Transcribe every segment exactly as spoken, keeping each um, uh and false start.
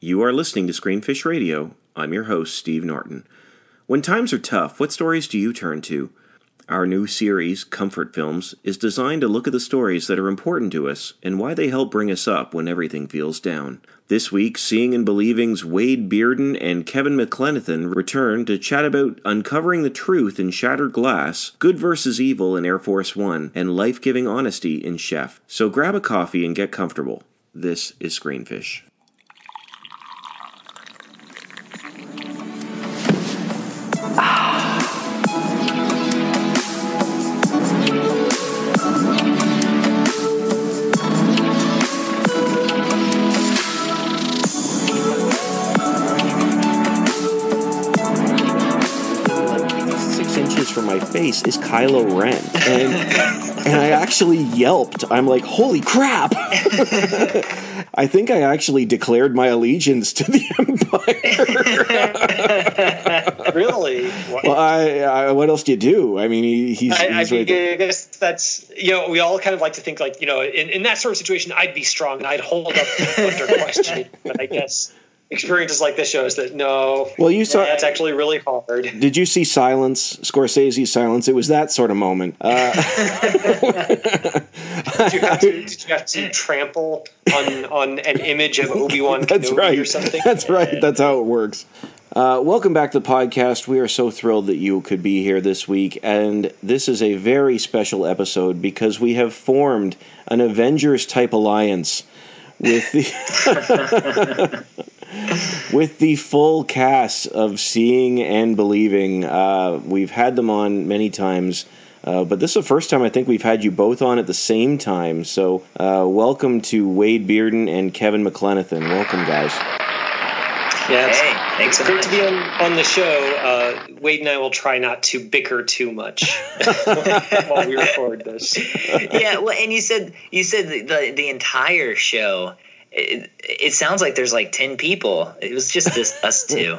You are listening to Screenfish Radio. I'm your host, Steve Norton. When times are tough, what stories do you turn to? Our new series, Comfort Films, is designed to look at the stories that are important to us and why they help bring us up when everything feels down. This week, Seeing and Believing's Wade Bearden and Kevin McLenithan return to chat about uncovering the truth in Shattered Glass, good versus evil in Air Force One, and life-giving honesty in Chef. So grab a coffee and get comfortable. This is Screenfish. From my face is Kylo Ren, and and I actually yelped. I'm like, holy crap! I think I actually declared my allegiance to the Empire. Really? Well, I, I what else do you do? I mean, he, he's. I, he's I, right I guess that's, you know, we all kind of like to think like, you know, in, in that sort of situation, I'd be strong and I'd hold up under question. But I guess experiences like this shows that no, well, you saw that's actually really hard. Did you see Silence, Scorsese's Silence? It was that sort of moment. Uh, did, you have to, did you have to trample on, on an image of Obi-Wan That's Kenobi right. or something? That's right. That's how it works. Uh, welcome back to the podcast. We are so thrilled that you could be here this week, and this is a very special episode because we have formed an Avengers-type alliance with the with the full cast of Seeing and Believing. Uh, we've had them on many times, uh, but this is the first time I think we've had you both on at the same time. So uh, welcome to Wade Bearden and Kevin McLenithan. Welcome, guys. Yeah, it's, hey, thanks it's so great much. to be on, on the show. Uh, Wade and I will try not to bicker too much while we record this. Yeah, well, and you said you said the the, the entire show. It, it sounds like there's like ten people. It was just this us two.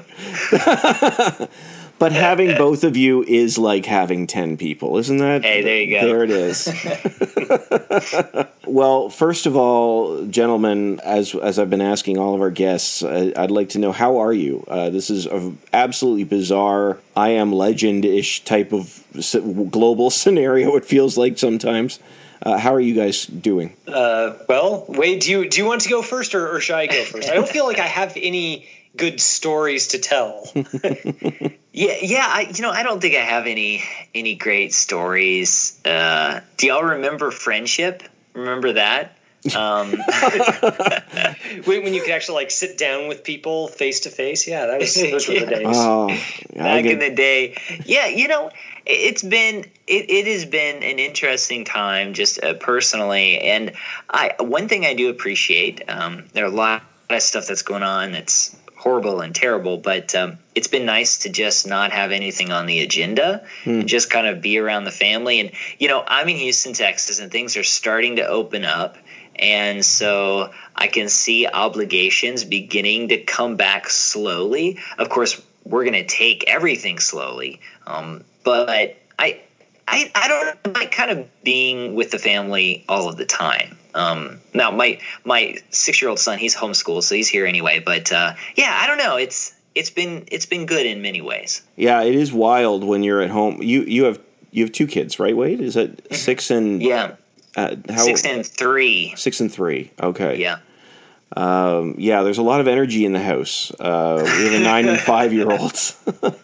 But having both of you is like having ten people, isn't that? Hey, there you go. There it is. Well, first of all, gentlemen, as as I've been asking all of our guests, I, I'd like to know, how are you? Uh, this is an absolutely bizarre, I Am Legend-ish type of global scenario, it feels like sometimes. Uh, how are you guys doing? Uh, well, Wade, do you do you want to go first, or, or should I go first? I don't feel like I have any good stories to tell. Yeah, yeah. I, you know, I don't think I have any any great stories. Uh, do y'all remember Friendship? Remember that? Um, when, when you could actually like sit down with people face to face. Yeah, that was those were the days. Oh, Back get, in the day. Yeah, you know, it's been it, it has been an interesting time just uh, personally, and I one thing I do appreciate, um, there are a lot of stuff that's going on that's horrible and terrible, but um, it's been nice to just not have anything on the agenda Hmm. and just kind of be around the family. And you know, I'm in Houston, Texas, and things are starting to open up. And so I can see obligations beginning to come back slowly. Of course, we're going to take everything slowly. Um, but I, I, I don't I like kind of being with the family all of the time. Um, now, my my six-year-old son, he's homeschooled, so he's here anyway. But uh, yeah, I don't know. It's it's been it's been good in many ways. Yeah, it is wild when you're at home. You you have you have two kids, right, Wade? Is that six and Yeah, uh, how, six and three. Six and three. Okay. Yeah. Um, yeah, there's a lot of energy in the house. Uh, we have a nine and five year olds.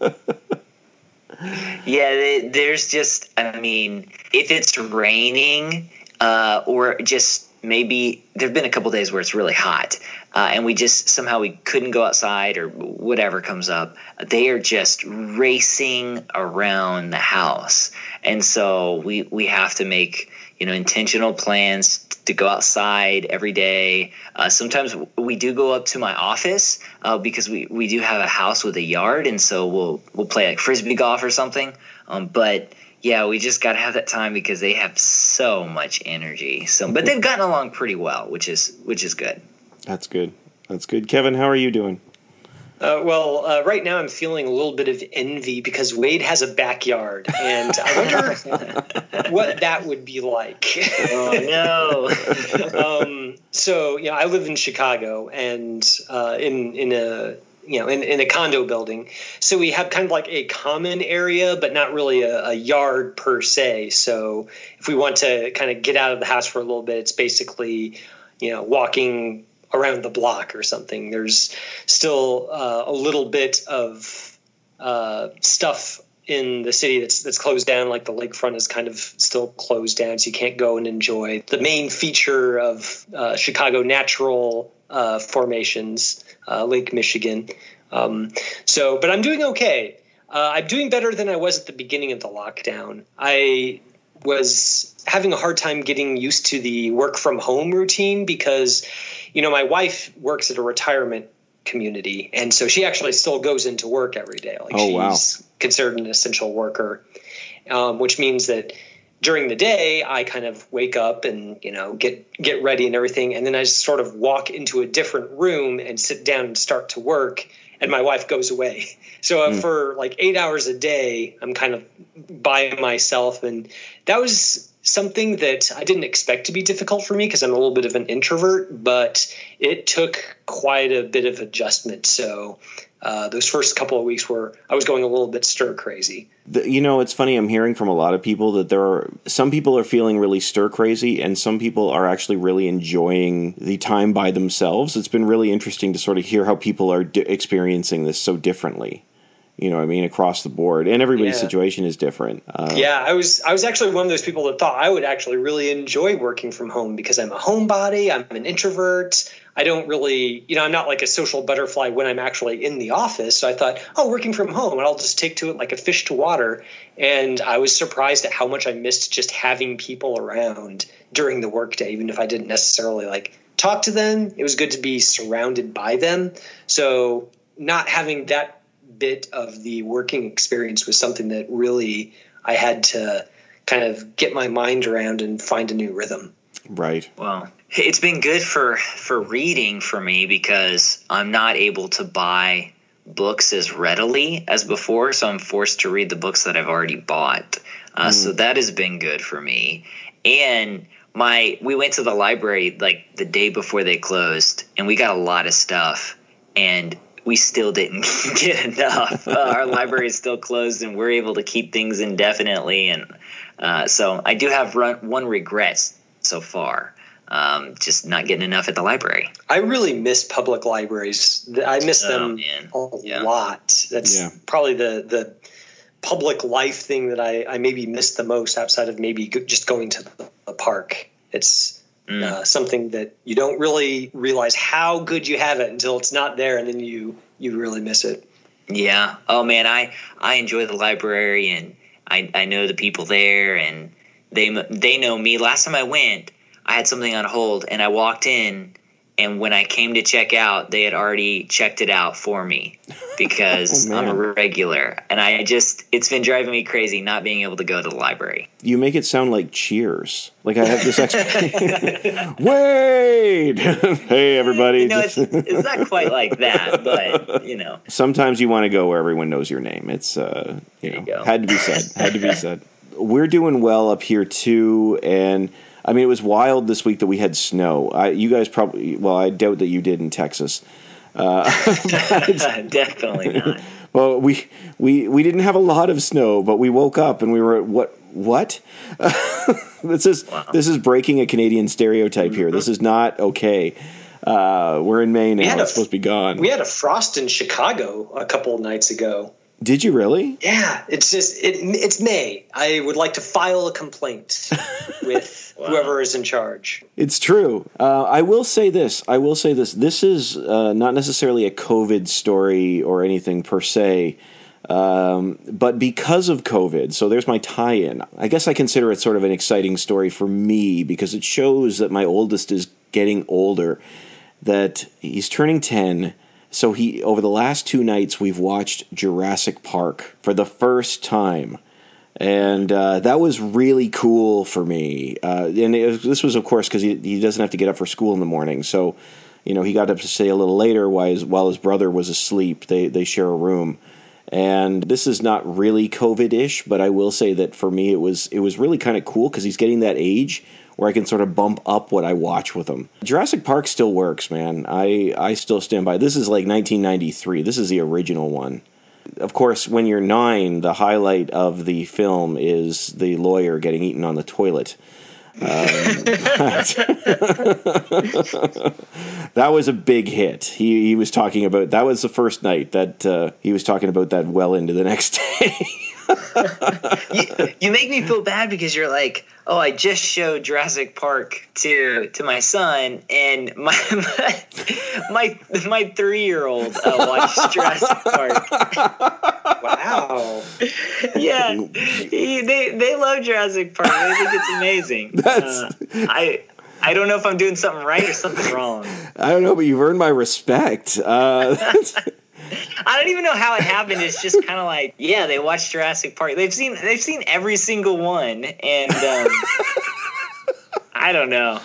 Yeah, they- there's just, I mean, if it's raining uh, or just maybe there have been a couple days where it's really hot uh, and we just somehow we couldn't go outside or whatever comes up, they are just racing around the house. And so we, we have to make, you know, intentional plans to go outside every day. Uh, sometimes we do go up to my office uh, because we, we do have a house with a yard, and so we'll we'll play like frisbee golf or something. Um, but yeah, we just got to have that time because they have so much energy. So, but they've gotten along pretty well, which is which is good. That's good. That's good. Kevin, how are you doing? Uh, well, uh, right now I'm feeling a little bit of envy because Wade has a backyard, and I wonder what that would be like. Oh no! um, so you know, I live in Chicago, and uh, in in a you know in, in a condo building. So we have kind of like a common area, but not really a, a yard per se. So if we want to kind of get out of the house for a little bit, it's basically you know walking around the block or something. There's still uh, a little bit of uh, stuff in the city that's that's closed down, like the lakefront is kind of still closed down, so you can't go and enjoy the main feature of uh, Chicago natural uh, formations, uh, Lake Michigan. Um, so, but I'm doing okay. Uh, I'm doing better than I was at the beginning of the lockdown. I was having a hard time getting used to the work from home routine because, you know, my wife works at a retirement community, and so she actually still goes into work every day. Like oh, she's wow. considered an essential worker, um, which means that during the day I kind of wake up and, you know, get, get ready and everything. And then I just sort of walk into a different room and sit down and start to work, and my wife goes away. So uh, mm. for like eight hours a day, I'm kind of by myself. And that was something that I didn't expect to be difficult for me because I'm a little bit of an introvert, but it took quite a bit of adjustment. So uh, those first couple of weeks were, I was going a little bit stir crazy. The, you know, it's funny. I'm hearing from a lot of people that there are some people are feeling really stir crazy, and some people are actually really enjoying the time by themselves. It's been really interesting to sort of hear how people are di- experiencing this so differently. You know what I mean, across the board, and everybody's yeah. situation is different. Uh, yeah, I was I was actually one of those people that thought I would actually really enjoy working from home because I'm a homebody, I'm an introvert. I don't really, you know, I'm not like a social butterfly when I'm actually in the office. So I thought, oh, working from home, and I'll just take to it like a fish to water. And I was surprised at how much I missed just having people around during the workday, even if I didn't necessarily like talk to them. It was good to be surrounded by them. So not having that bit of the working experience was something that really I had to kind of get my mind around and find a new rhythm. Right. Well, it's been good for, for reading for me because I'm not able to buy books as readily as before. So I'm forced to read the books that I've already bought. Uh, mm. So that has been good for me. And my, we went to the library like the day before they closed, and we got a lot of stuff, and we still didn't get enough. Uh, our library is still closed, and we're able to keep things indefinitely. And uh, so I do have run, one regret so far, um, just not getting enough at the library. I really miss public libraries. I miss oh, them man. a yeah. lot. That's yeah. probably the, the public life thing that I, I maybe miss the most outside of maybe just going to the, the park. It's Mm. Uh, something that you don't really realize how good you have it until it's not there, and then you you really miss it. Yeah. Oh man, I I enjoy the library, and I I know the people there, and they they know me. Last time I went, I had something on hold, and I walked in, and when I came to check out, they had already checked it out for me because oh, I'm a regular, and I just it's been driving me crazy not being able to go to the library. You make it sound like Cheers. Like I have this expectation. Wait! Hey, everybody. You know, it's, it's not quite like that, but, you know. Sometimes you want to go where everyone knows your name. It's, uh, you there know, you go. had to be said. Had to be said. We're doing well up here, too, and I mean, it was wild this week that we had snow. I, you guys probably, well, I doubt that you did in Texas. Uh, Definitely not. Well, we, we we didn't have a lot of snow, but we woke up and we were at what what? this is wow. this is breaking a Canadian stereotype mm-hmm. here. This is not okay. Uh, we're in May now. We it's a, supposed to be gone. We had a frost in Chicago a couple of nights ago. Did you really? Yeah, it's just it, it's May. I would like to file a complaint with wow. whoever is in charge. It's true. Uh, I will say this. I will say this. This is uh, not necessarily a COVID story or anything per se, um, but because of COVID. So there's my tie-in. I guess I consider it sort of an exciting story for me because it shows that my oldest is getting older, that he's turning ten. So he, over the last two nights, we've watched Jurassic Park for the first time. And uh, that was really cool for me. Uh, and it was, this was, of course, because he, he doesn't have to get up for school in the morning. So, you know, he got up to stay a little later while his, while his brother was asleep. They they share a room. And this is not really COVID-ish, but I will say that for me it was it was really kind of cool because he's getting that age where I can sort of bump up what I watch with him. Jurassic Park still works, man. I, I still stand by. This is like nineteen ninety-three. This is the original one. Of course, when you're nine, the highlight of the film is the lawyer getting eaten on the toilet. Um, that was a big hit. He he was talking about, that was the first night that uh, he was talking about that well into the next day. you, you make me feel bad because you're like, oh, I just showed Jurassic Park to to my son, and my my my, my three year old uh, watched Jurassic Park. Wow. Yeah, he, they they love Jurassic Park. They think it's amazing. That's uh, I. I don't know if I'm doing something right or something wrong. I don't know, but you've earned my respect. Uh, I don't even know how it happened. It's just kind of like, yeah, they watched Jurassic Park. They've seen they've seen every single one, and um, I don't know.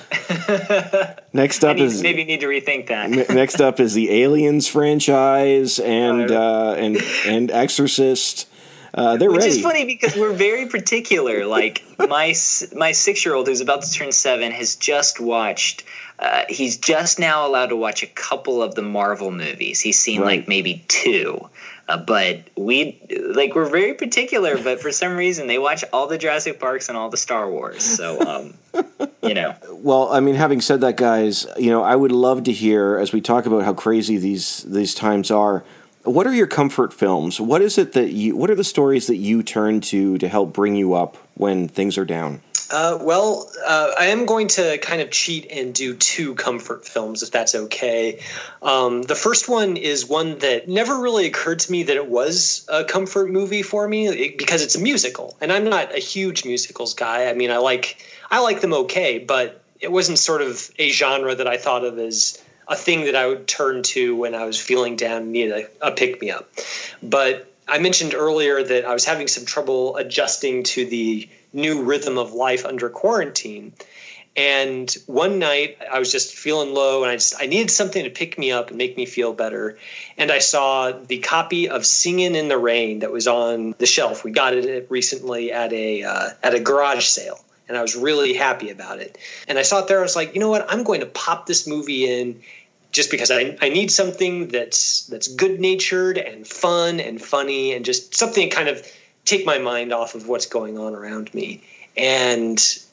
Next up need, is maybe need to rethink that. Next up is the Aliens franchise and uh, and and Exorcist. Uh, they're Which ready. is funny because we're very particular. Like my my six year old who's about to turn seven has just watched. Uh, he's just now allowed to watch a couple of the Marvel movies. He's seen right. like maybe two, uh, but we like we're very particular. But for some reason, they watch all the Jurassic Parks and all the Star Wars. So, um, you know. Well, I mean, having said that, guys, you know, I would love to hear as we talk about how crazy these these times are. What are your comfort films? What is it that you? What are the stories that you turn to to help bring you up when things are down? Uh, well, uh, I am going to kind of cheat and do two comfort films, if that's okay. Um, the first one is one that never really occurred to me that it was a comfort movie for me it, because it's a musical, and I'm not a huge musicals guy. I mean, I like I like them okay, but it wasn't sort of a genre that I thought of as a thing that I would turn to when I was feeling down and needed a, a pick-me-up. But I mentioned earlier that I was having some trouble adjusting to the new rhythm of life under quarantine. And one night I was just feeling low and I just I needed something to pick me up and make me feel better. And I saw the copy of Singin' in the Rain that was on the shelf. We got it recently at a uh, at a garage sale. And I was really happy about it. And I saw it there. I was like, you know what? I'm going to pop this movie in just because I, I need something that's that's good-natured and fun and funny and just something to kind of take my mind off of what's going on around me. And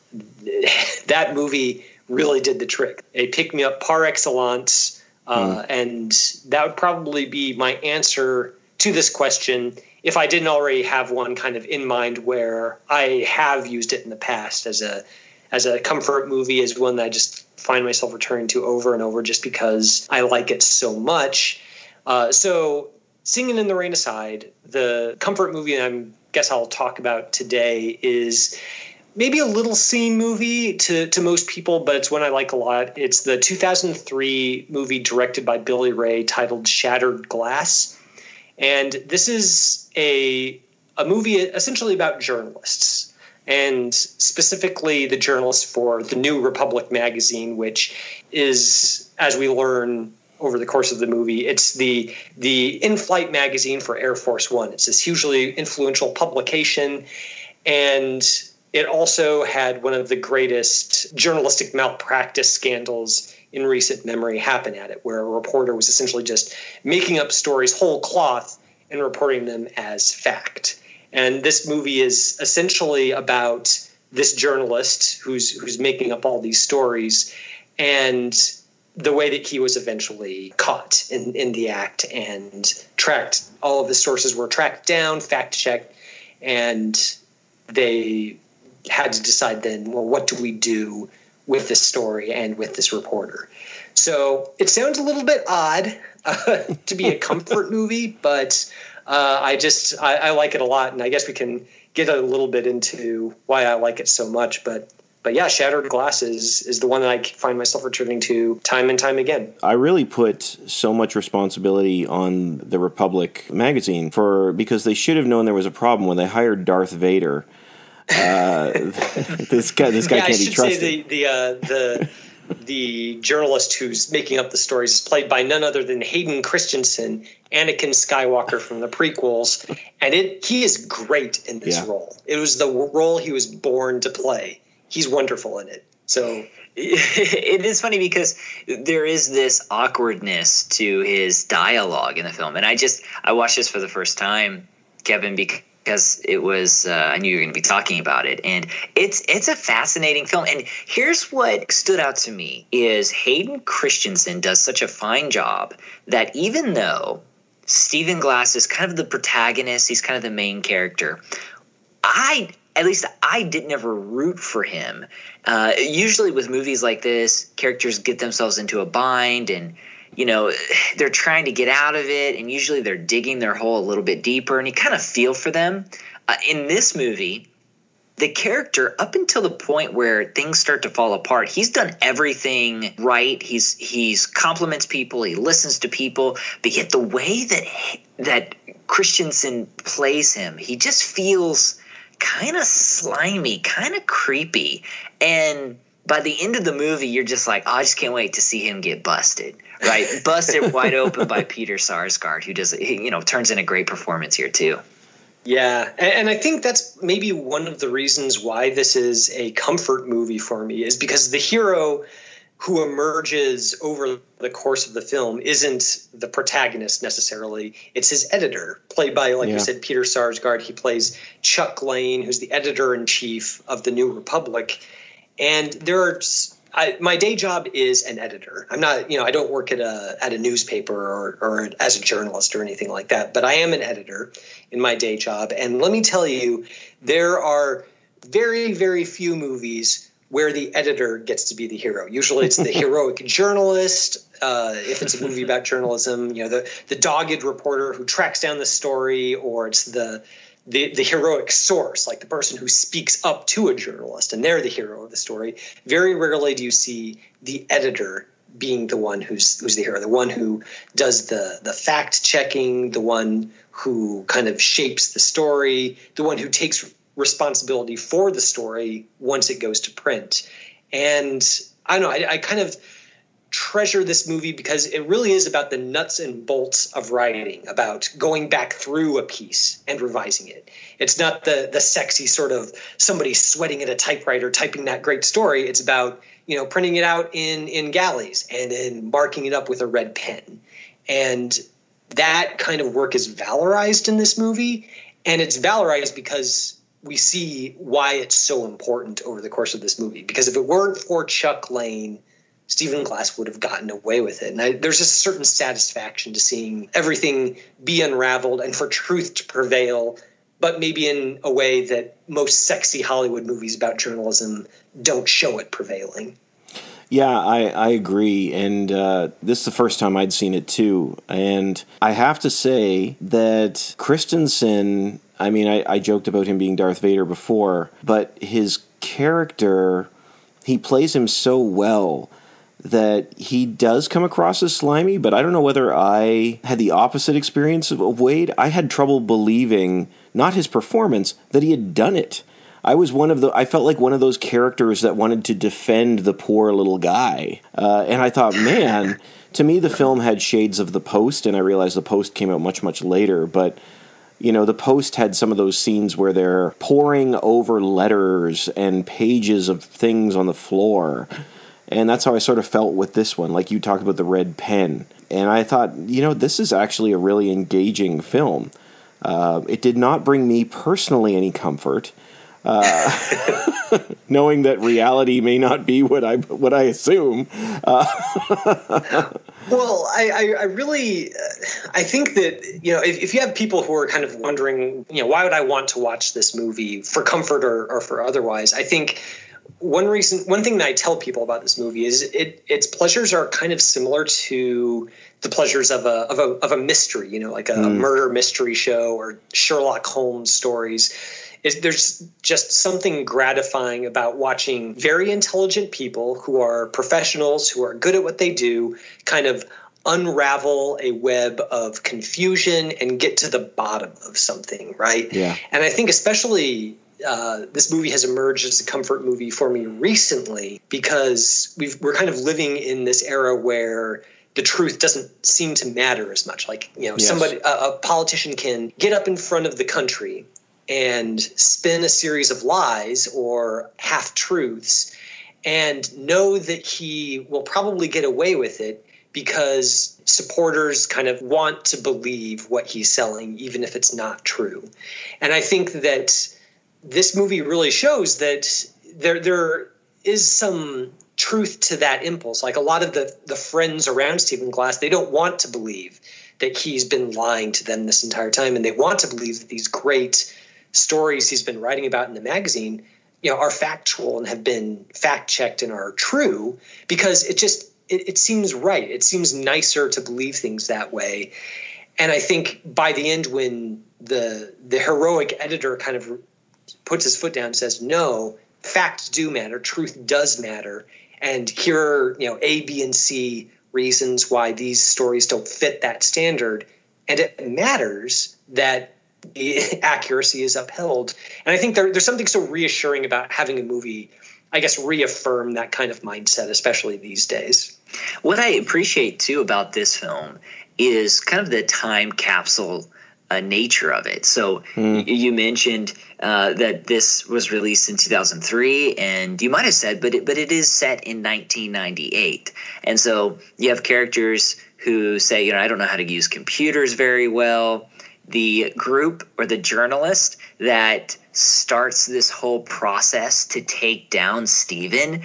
that movie really did the trick. A pick-me-up par excellence. Uh, mm. And that would probably be my answer to this question if I didn't already have one kind of in mind where I have used it in the past as a as a comfort movie, is one that I just find myself returning to over and over just because I like it so much. Uh, so Singin' in the Rain aside, the comfort movie I guess I'll talk about today is maybe a little seen movie to, to most people, but it's one I like a lot. It's the two thousand three movie directed by Billy Ray titled Shattered Glass. And this is a a movie essentially about journalists, and specifically the journalists for the New Republic magazine, which is, as we learn over the course of the movie, it's the the in-flight magazine for Air Force One. It's this hugely influential publication, and it also had one of the greatest journalistic malpractice scandals in recent memory happen at it, where a reporter was essentially just making up stories whole cloth and reporting them as fact. And this movie is essentially about this journalist who's who's making up all these stories and the way that he was eventually caught in, in the act and tracked. All of the sources were tracked down, fact-checked, and they had to decide then, well, what do we do with this story and with this reporter? So it sounds a little bit odd uh, to be a comfort movie, but uh, I just I, I like it a lot, and I guess we can get a little bit into why I like it so much. But but yeah, Shattered Glass is, is the one that I find myself returning to time and time again. I really put so much responsibility on the Republic magazine for because they should have known there was a problem when they hired Darth Vader. Uh, this guy, this guy yeah, can't I should be trusted. say the the uh, the the journalist who's making up the stories, is played by none other than Hayden Christensen, Anakin Skywalker from the prequels, and it he is great in this yeah. role. It was the role he was born to play. He's wonderful in it. So it is funny because there is this awkwardness to his dialogue in the film, and I just I watched this for the first time, Kevin, because it was uh, I knew you were going to be talking about it, and it's it's a fascinating film. And here's what stood out to me is Hayden Christensen does such a fine job that even though Stephen Glass is kind of the protagonist, he's kind of the main character, I at least I did never root for him. Uh, usually with movies like this, characters get themselves into a bind and, you know, they're trying to get out of it, and usually they're digging their hole a little bit deeper, and you kind of feel for them. Uh, in this movie, the character, up until the point where things start to fall apart, he's done everything right. He's he's compliments people, he listens to people, but yet the way that that Christensen plays him, he just feels kind of slimy, kind of creepy. And by the end of the movie, you're just like, oh, I just can't wait to see him get busted, right? Busted wide open by Peter Sarsgaard, who does, you know, turns in a great performance here too. Yeah, and, and I think that's maybe one of the reasons why this is a comfort movie for me, is because the hero who emerges over the course of the film isn't the protagonist necessarily. It's his editor, played by, like yeah. you said, Peter Sarsgaard. He plays Chuck Lane, who's the editor-in-chief of the New Republic. And there are I, my day job is an editor. I'm not, you know, I don't work at a at a newspaper or, or as a journalist or anything like that, but I am an editor in my day job. And let me tell you, there are very, very few movies where the editor gets to be the hero. Usually it's the heroic journalist. Uh, if it's a movie about journalism, you know, the, the dogged reporter who tracks down the story, or it's the, the, the heroic source, like the person who speaks up to a journalist, and they're the hero of the story. Very rarely do you see the editor being the one who's, who's the hero, the one who does the, the fact checking, the one who kind of shapes the story, the one who takes responsibility for the story once it goes to print. And I don't know, I, I kind of treasure this movie because it really is about the nuts and bolts of writing, about going back through a piece and revising it. It's not the the sexy sort of somebody sweating at a typewriter typing that great story. It's about, you know, printing it out in in galleys and then marking it up with a red pen. And that kind of work is valorized in this movie, and it's valorized because we see why it's so important over the course of this movie. Because if it weren't for Chuck Lane, Stephen Glass would have gotten away with it. And I, there's a certain satisfaction to seeing everything be unraveled and for truth to prevail, but maybe in a way that most sexy Hollywood movies about journalism don't show it prevailing. Yeah, I, I agree. And uh, this is the first time I'd seen it too. And I have to say that Christensen, I mean, I, I joked about him being Darth Vader before, but his character, he plays him so well that he does come across as slimy, but I don't know whether I had the opposite experience of Wade. I had trouble believing, not his performance, that he had done it. I was one of the, I felt like one of those characters that wanted to defend the poor little guy. Uh, and I thought, man, to me the film had shades of The Post, and I realized The Post came out much, much later, but you know, The Post had some of those scenes where they're poring over letters and pages of things on the floor. And that's how I sort of felt with this one. Like you talked about the red pen. And I thought, you know, this is actually a really engaging film. Uh, it did not bring me personally any comfort. Uh, knowing that reality may not be what I what I assume. Uh, well, I, I, I really, uh, I think that, you know, if, if you have people who are kind of wondering, you know, why would I want to watch this movie for comfort or, or for otherwise, I think one reason, one thing that I tell people about this movie is it its pleasures are kind of similar to the pleasures of a of a of a mystery, you know, like a, mm. a murder mystery show or Sherlock Holmes stories. Is there's just something gratifying about watching very intelligent people who are professionals, who are good at what they do, kind of unravel a web of confusion and get to the bottom of something, right? Yeah. And I think especially uh, this movie has emerged as a comfort movie for me recently because we've, we're kind of living in this era where the truth doesn't seem to matter as much. Like, you know, yes. somebody, a, a politician can get up in front of the country and spin a series of lies or half-truths and know that he will probably get away with it because supporters kind of want to believe what he's selling, even if it's not true. And I think that this movie really shows that there there is some truth to that impulse. Like a lot of the, the friends around Stephen Glass, they don't want to believe that he's been lying to them this entire time, and they want to believe that these great stories he's been writing about in the magazine, you know, are factual and have been fact-checked and are true because it just It, it seems right. It seems nicer to believe things that way. And I think by the end, when the the heroic editor kind of puts his foot down and says, no, facts do matter, truth does matter, and here are, you know, A, B, and C reasons why these stories don't fit that standard, and it matters that the accuracy is upheld. And I think there, there's something so reassuring about having a movie, I guess, reaffirm that kind of mindset, especially these days. What I appreciate, too, about this film is kind of the time capsule uh, nature of it. So mm. y- you mentioned uh, that this was released in two thousand three, and you might have said, but it, but it is set in nineteen ninety-eight. And so you have characters who say, you know, I don't know how to use computers very well. The group or the journalist that starts this whole process to take down Stephen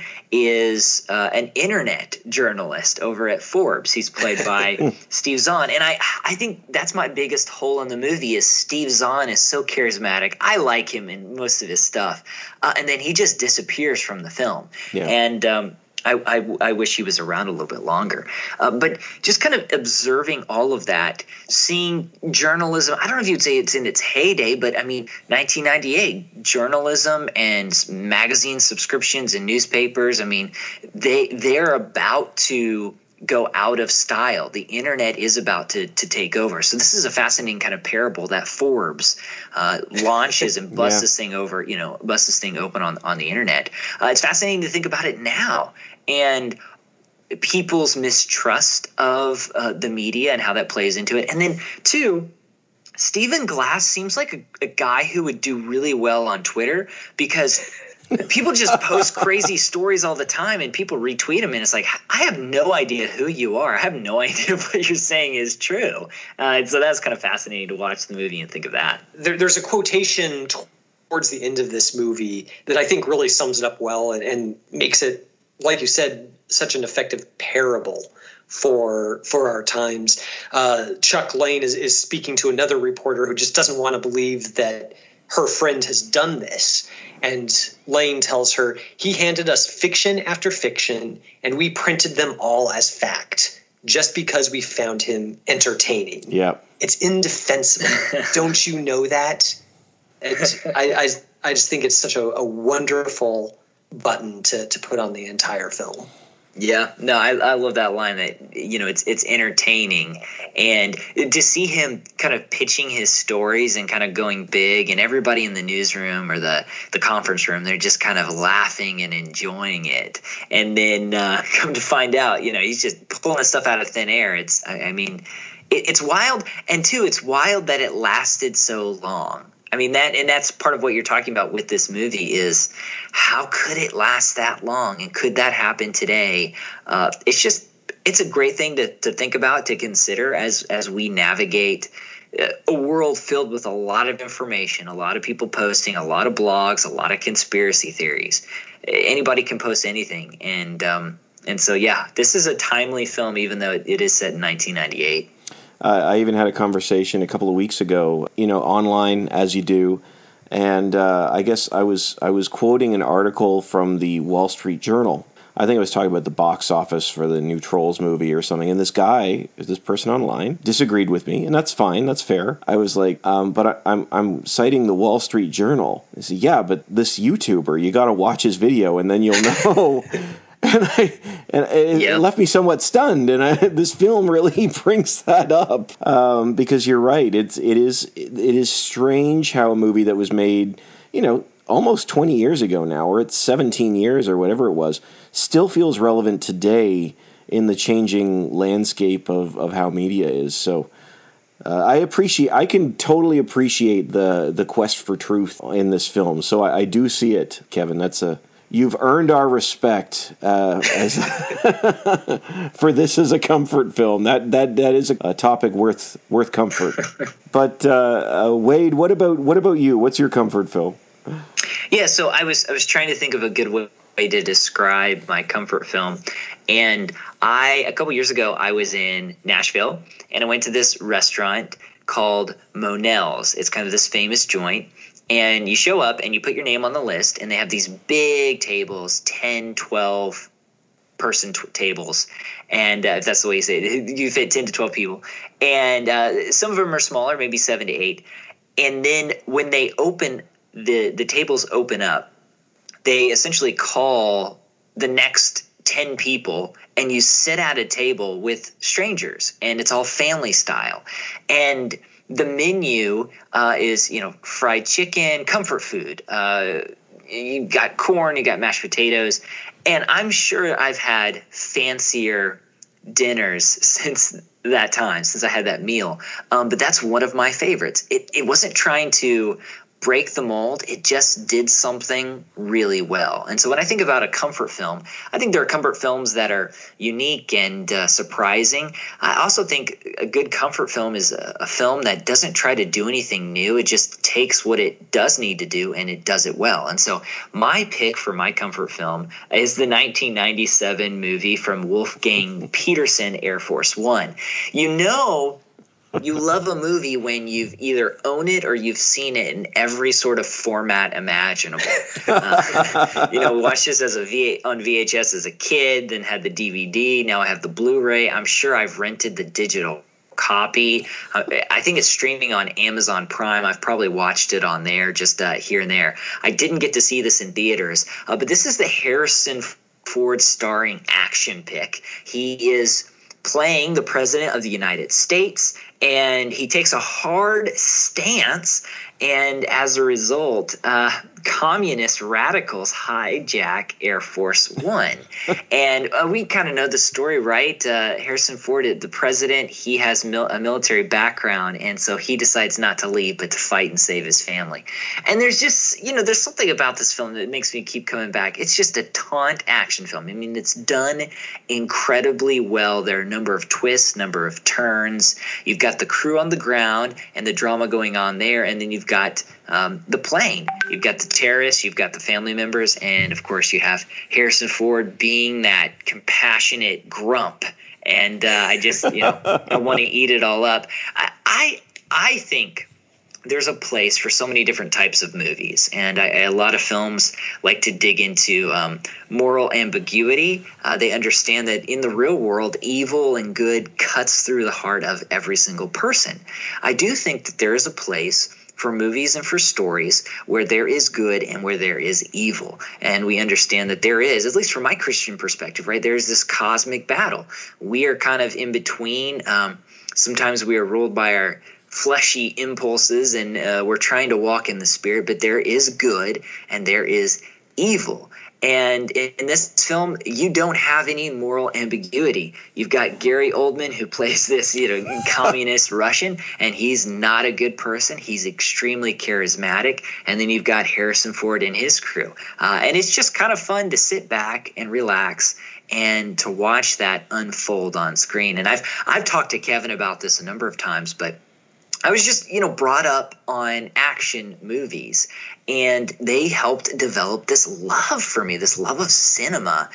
is uh, an internet journalist over at Forbes. He's played by Steve Zahn. And I, I think that's my biggest hole in the movie is Steve Zahn is so charismatic. I like him in most of his stuff. Uh, and then he just disappears from the film. Yeah. And um, I, I, I wish he was around a little bit longer. Uh, but just kind of observing all of that, seeing journalism, I don't know if you'd say it's in its heyday, but I mean, nineteen ninety-eight, journalism and magazine subscriptions and newspapers, I mean, they, they're about to go out of style. The internet is about to, to take over. So this is a fascinating kind of parable that Forbes uh, launches and busts yeah. this thing over, you know, busts this thing open on, on the internet. Uh, it's fascinating to think about it now. And people's mistrust of uh, the media and how that plays into it. And then, two, Stephen Glass seems like a, a guy who would do really well on Twitter because people just post crazy stories all the time and people retweet them. And it's like, I have no idea who you are. I have no idea what you're saying is true. Uh, and so that's kind of fascinating to watch the movie and think of that. There, there's a quotation towards the end of this movie that I think really sums it up well and, and makes it, like you said, such an effective parable for for our times. Uh, Chuck Lane is, is speaking to another reporter who just doesn't want to believe that her friend has done this. And Lane tells her, he handed us fiction after fiction, and we printed them all as fact, just because we found him entertaining. Yeah, it's indefensible. Don't you know that? It, I, I I just think it's such a, a wonderful button to, to put on the entire film. Yeah, no, I, I love that line that, you know, it's it's entertaining. And to see him kind of pitching his stories and kind of going big and everybody in the newsroom or the, the conference room, they're just kind of laughing and enjoying it. And then uh, come to find out, you know, he's just pulling this stuff out of thin air. It's, I, I mean, it, it's wild. And two, it's wild that it lasted so long. I mean, that, and that's part of what you're talking about with this movie is how could it last that long? And could that happen today? Uh, it's just, it's a great thing to, to think about, to consider as, as we navigate a world filled with a lot of information, a lot of people posting, a lot of blogs, a lot of conspiracy theories. Anybody can post anything. And, um, and so, yeah, this is a timely film, even though it is set in nineteen ninety-eight. Uh, I even had a conversation a couple of weeks ago, you know, online as you do, and uh, I guess I was I was quoting an article from the Wall Street Journal. I think I was talking about the box office for the new Trolls movie or something, and this guy, this person online, disagreed with me, and that's fine, that's fair. I was like, um, but I, I'm I'm citing the Wall Street Journal. He said, yeah, but this YouTuber, you got to watch his video, and then you'll know. And I and it yep. left me somewhat stunned, and I, this film really brings that up um, because you're right. It's it is it is strange how a movie that was made, you know, almost twenty years ago now, or it's seventeen years or whatever it was, still feels relevant today in the changing landscape of, of how media is. So uh, I appreciate, I can totally appreciate the, the quest for truth in this film. So I, I do see it, Kevin. That's a, you've earned our respect uh, as for this as a comfort film. That that that is a topic worth worth comfort. But uh, uh, Wade, what about what about you? What's your comfort film? Yeah, so I was I was trying to think of a good way to describe my comfort film, and I a couple years ago I was in Nashville and I went to this restaurant called Monell's. It's kind of this famous joint. And you show up and you put your name on the list, and they have these big tables, ten, twelve person t- tables. And uh, if that's the way you say it, you fit ten to twelve people. And uh, some of them are smaller, maybe seven to eight. And then when they open, the, the tables open up, they essentially call the next ten people, and you sit at a table with strangers, and it's all family style. And the menu uh, is, you know, fried chicken, comfort food. Uh, you got corn, you got mashed potatoes. And I'm sure I've had fancier dinners since that time, since I had that meal. Um, but that's one of my favorites. It, it wasn't trying to break the mold. It just did something really well. And so when I think about a comfort film, I think there are comfort films that are unique and uh, surprising. I also think a good comfort film is a, a film that doesn't try to do anything new. It just takes what it does need to do and it does it well. And so my pick for my comfort film is the nineteen ninety-seven movie from Wolfgang Petersen, Air Force One. You know, you love a movie when you've either owned it or you've seen it in every sort of format imaginable. Uh, you know, watched this as a v- on V H S as a kid, then had the D V D. Now I have the Blu-ray. I'm sure I've rented the digital copy. Uh, I think it's streaming on Amazon Prime. I've probably watched it on there, just uh, here and there. I didn't get to see this in theaters, uh, but this is the Harrison Ford starring action pick. He is playing the President of the United States, and he takes a hard stance, and as a result, uh, communist radicals hijack Air Force One. And uh, we kind of know the story, right? Uh, Harrison Ford, the president, he has mil- a military background, and so he decides not to leave but to fight and save his family. And there's just, you know, there's something about this film that makes me keep coming back. It's just a taunt action film. I mean, it's done incredibly well. There are a number of twists, number of turns. You've got the crew on the ground and the drama going on there, and then you've got um, the plane. You've got the terrorists, you've got the family members, and of course you have Harrison Ford being that compassionate grump. And uh, I just, you know, I want to eat it all up. I, I, I think there's a place for so many different types of movies, and I, a lot of films like to dig into um, moral ambiguity. Uh, they understand that in the real world, evil and good cuts through the heart of every single person. I do think that there is a place for movies and for stories where there is good and where there is evil. And we understand that there is, at least from my Christian perspective, right, there's this cosmic battle. We are kind of in between. Um, sometimes we are ruled by our fleshy impulses, and uh, we're trying to walk in the spirit, but there is good and there is evil. And in this film, you don't have any moral ambiguity. You've got Gary Oldman, who plays this, you know, communist Russian, and he's not a good person. He's extremely charismatic. And then you've got Harrison Ford and his crew. Uh, and it's just kind of fun to sit back and relax and to watch that unfold on screen. And I've I've talked to Kevin about this a number of times, but I was just, you know, brought up on action movies, and they helped develop this love for me, this love of cinema.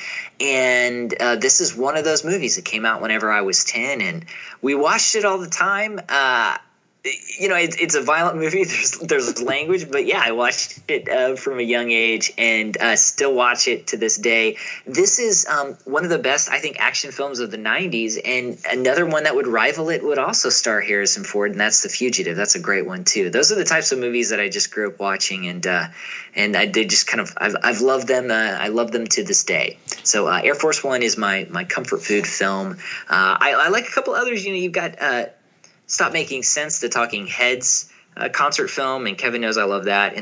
And uh, this is one of those movies that came out whenever I was ten, and we watched it all the time. Uh, you know, it's, it's a violent movie. There's there's language, but yeah, I watched it uh, from a young age and uh, still watch it to this day. This is um, one of the best, I think, action films of the nineties, and another one that would rival it would also star Harrison Ford, and that's The Fugitive. That's a great one too. Those are the types of movies that I just grew up watching, and uh, and I did just kind of I've I've loved them. Uh, I love them to this day. So uh, Air Force One is my my comfort food film. Uh, I, I like a couple others. You know, you've got. Uh, Stop Making Sense, the Talking Heads uh, concert film, and Kevin knows I love that. And then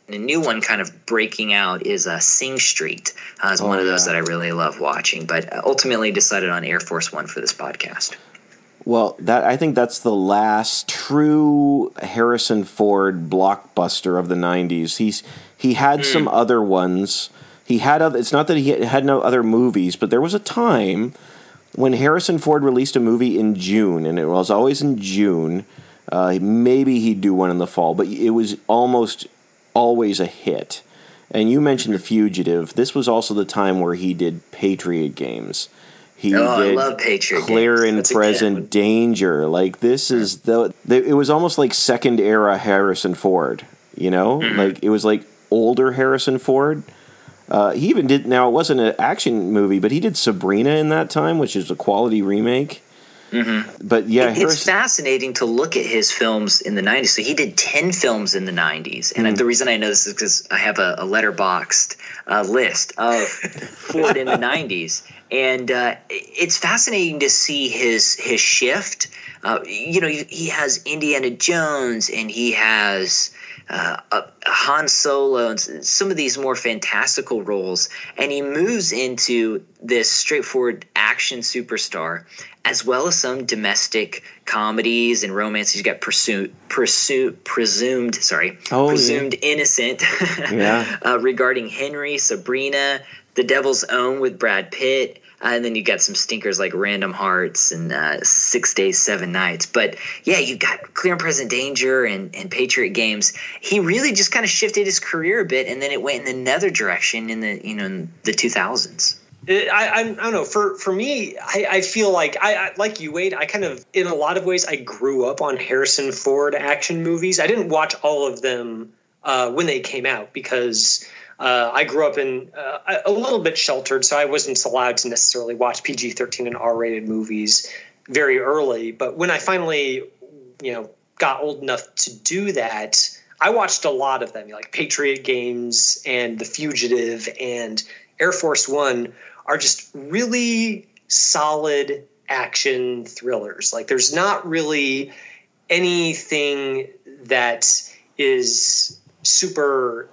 a new one kind of breaking out is uh, Sing Street. Uh, is Oh, one of those yeah. that I really love watching, but ultimately decided on Air Force One for this podcast. Well, that I think that's the last true Harrison Ford blockbuster of the nineties. He's he had mm. some other ones. He had other, it's not that he had no other movies, but there was a time when Harrison Ford released a movie in June, and it was always in June. Uh, maybe he'd do one in the fall, but it was almost always a hit. And you mentioned The Fugitive. This was also the time where he did Patriot Games. He oh, did I love Patriot Clear Games. and That's Present Danger. Like, this is the, the... It was almost like second era Harrison Ford, you know? Mm-hmm. Like, it was like older Harrison Ford. Uh, he even did... Now, it wasn't an action movie, but he did Sabrina in that time, which is a quality remake. Mm-hmm. But yeah, it, it's fascinating to look at his films in the nineties. So he did ten films in the nineties, and mm. the reason I know this is because I have a, a letterboxed uh, list of Ford in the nineties, and uh, it's fascinating to see his his shift. Uh, you know, he, he has Indiana Jones, and he has uh, a, a Han Solo, and some of these more fantastical roles, and he moves into this straightforward action superstar, as well as some domestic comedies and romances. You got Pursuit, Pursuit, Presumed, sorry, oh, Presumed yeah. Innocent, yeah. uh, regarding Henry, Sabrina, The Devil's Own with Brad Pitt, uh, and then you got some stinkers like Random Hearts and uh, Six Days, Seven Nights. But yeah, you got Clear and Present Danger and, and Patriot Games. He really just kind of shifted his career a bit, and then it went in another direction in the you know in the two thousands. I, I, I don't know. For for me, I, I feel like I, I like you, Wade. I kind of, in a lot of ways, I grew up on Harrison Ford action movies. I didn't watch all of them uh, when they came out because uh, I grew up in uh, a little bit sheltered, so I wasn't allowed to necessarily watch P G thirteen and R-rated movies very early. But when I finally, you know, got old enough to do that, I watched a lot of them, like Patriot Games and The Fugitive and Air Force One. Are just really solid action thrillers. Like, there's not really anything that is super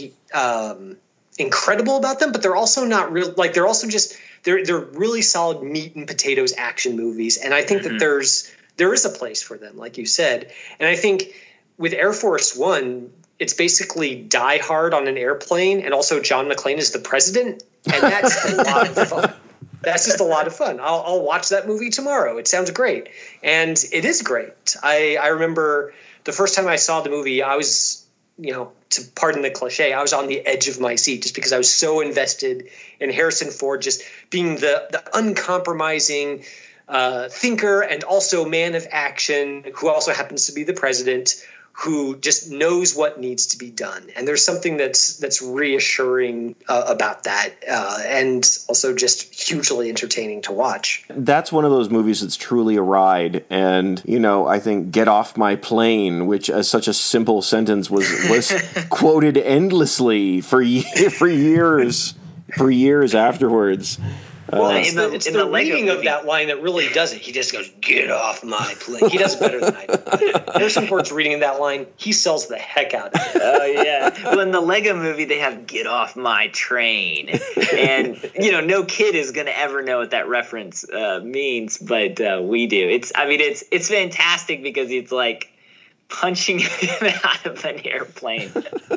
um, incredible about them, but they're also not real. Like, they're also just they're they're really solid meat and potatoes action movies. And I think mm-hmm. that there's there is a place for them, like you said. And I think with Air Force One, it's basically Die Hard on an airplane, and also John McClane is the president. And that's a lot of fun. That's just a lot of fun. I'll, I'll watch that movie tomorrow. It sounds great. And it is great. I, I remember the first time I saw the movie, I was, you know, to pardon the cliche, I was on the edge of my seat just because I was so invested in Harrison Ford just being the, the uncompromising uh, thinker and also man of action, who also happens to be the president, who just knows what needs to be done. And there's something that's that's reassuring uh, about that, uh, and also just hugely entertaining to watch. That's one of those movies that's truly a ride. And, you know, I think Get Off My Plane, which as such a simple sentence was was quoted endlessly for, ye- for years, for years afterwards. Well, uh, it's the, it's the, the reading of that line that really does it. He just goes, "Get off my plane." He does it better than I do. Harrison Ford's reading that line. He sells the heck out of it. Oh, yeah. Well, in the Lego movie, they have "Get off my train." And, you know, no kid is going to ever know what that reference uh, means, but uh, we do. It's, I mean, it's it's fantastic because it's like punching him out of an airplane.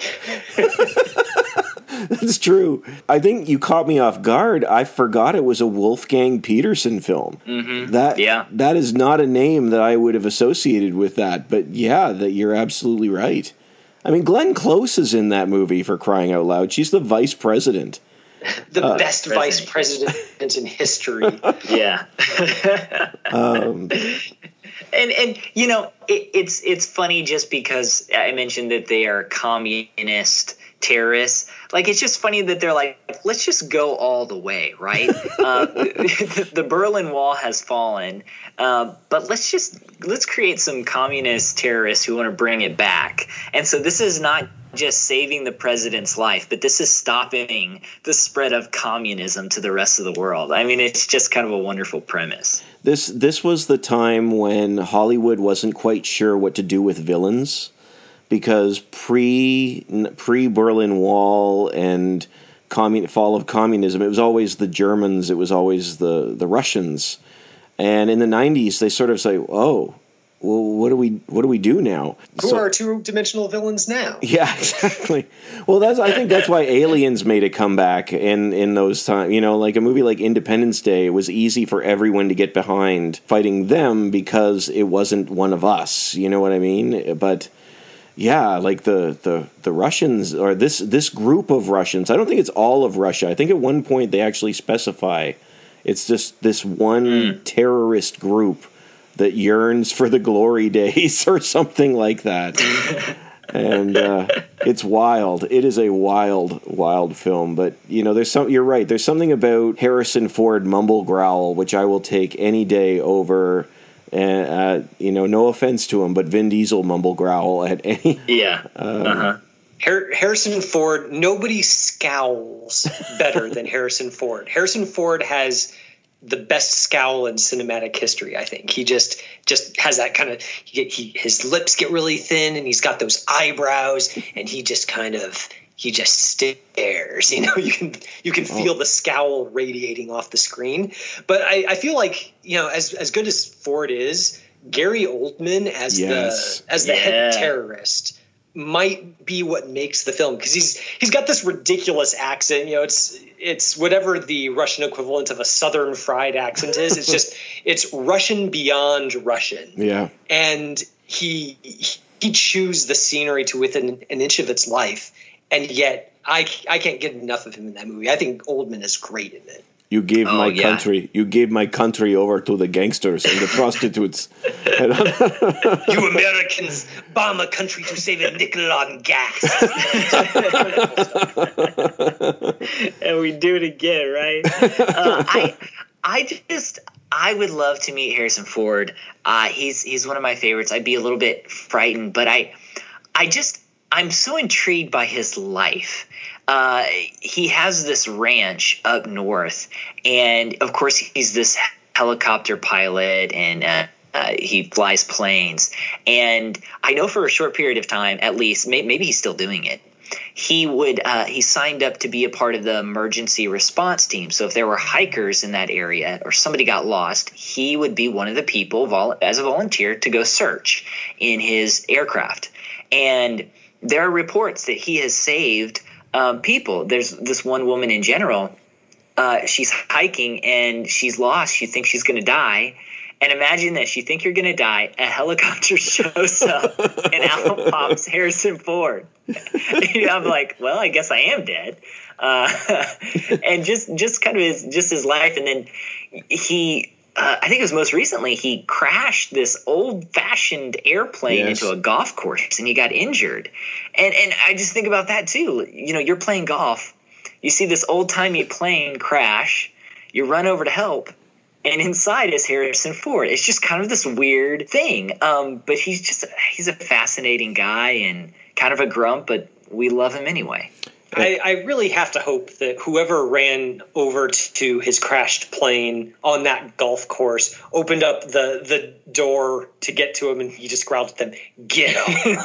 That's true. I think you caught me off guard. I forgot it was a Wolfgang Peterson film. Mm-hmm. That yeah. that is not a name that I would have associated with that. But yeah, that you're absolutely right. I mean, Glenn Close is in that movie, for crying out loud. She's the vice president. The uh, best president. vice president in history. Yeah. um, And and you know it, it's it's funny just because I mentioned that they are communist terrorists. Like, it's just funny that they're like, let's just go all the way, right? uh, the, the Berlin Wall has fallen, uh, but let's just let's create some communist terrorists who want to bring it back. And so this is not just saving the president's life, but this is stopping the spread of communism to the rest of the world. I mean, it's just kind of a wonderful premise. This this was the time when Hollywood wasn't quite sure what to do with villains. because pre pre Berlin Wall and commun, fall of communism, it was always the Germans, it was always the the Russians, and in the nineties they sort of say, oh, well, what do we what do we do now? Who So, are two-dimensional villains now? yeah, exactly. Well, that's I think that's why Aliens made a comeback in in those times. You know, like a movie like Independence Day, it was easy for everyone to get behind fighting them because it wasn't one of us. You know what I mean? But yeah, like the the the Russians, or this this group of Russians. I don't think it's all of Russia. I think at one point they actually specify it's just this one mm. terrorist group that yearns for the glory days or something like that. And uh, it's wild. It is a wild, wild film. But, you know, there's some, you're right. There's something about Harrison Ford mumble growl, which I will take any day over, uh, you know, no offense to him, but Vin Diesel mumble growl at any. Yeah. Um, uh-huh. Har- Harrison Ford, nobody scowls better than Harrison Ford. Harrison Ford has the best scowl in cinematic history, I think. He just just has that kind of he, he his lips get really thin and he's got those eyebrows and he just kind of he just stares. You know, you can you can feel the scowl radiating off the screen. But I, I feel like, you know, as as good as Ford is, Gary Oldman as yes. the as the yeah. head terrorist might be what makes the film, because he's he's got this ridiculous accent. You know, it's it's whatever the Russian equivalent of a Southern fried accent is. It's just it's Russian beyond Russian. Yeah, and he he chews the scenery to within an inch of its life, and yet I I can't get enough of him in that movie. I think Oldman is great in it. You gave oh, my yeah. country. You gave my country over to the gangsters and the prostitutes. You Americans bomb a country to save a nickel on gas. And we do it again, right? Uh, I, I just, I would love to meet Harrison Ford. Uh, he's he's one of my favorites. I'd be a little bit frightened, but I, I just, I'm so intrigued by his life. Uh, he has this ranch up north, and of course he's this helicopter pilot, and uh, uh, he flies planes. And I know for a short period of time, at least, may- maybe he's still doing it, he would uh, he signed up to be a part of the emergency response team. So if there were hikers in that area or somebody got lost, he would be one of the people vol- as a volunteer to go search in his aircraft. And there are reports that he has saved Um, people. There's this one woman in general. Uh, she's hiking and she's lost. She thinks she's going to die. And imagine this. You think you're going to die. A helicopter shows up and out pops Harrison Ford. I'm like, well, I guess I am dead. Uh, and just, just kind of his, just his life. And then he, uh, I think it was most recently, he crashed this old-fashioned airplane yes. into a golf course, and he got injured. And and I just think about that too. You know, you're playing golf, you see this old-timey plane crash, you run over to help, and inside is Harrison Ford. It's just kind of this weird thing. Um, but he's just he's a fascinating guy and kind of a grump, but we love him anyway. I, I really have to hope that whoever ran over to his crashed plane on that golf course opened up the, the door to get to him, and he just growled at them, "Get him!"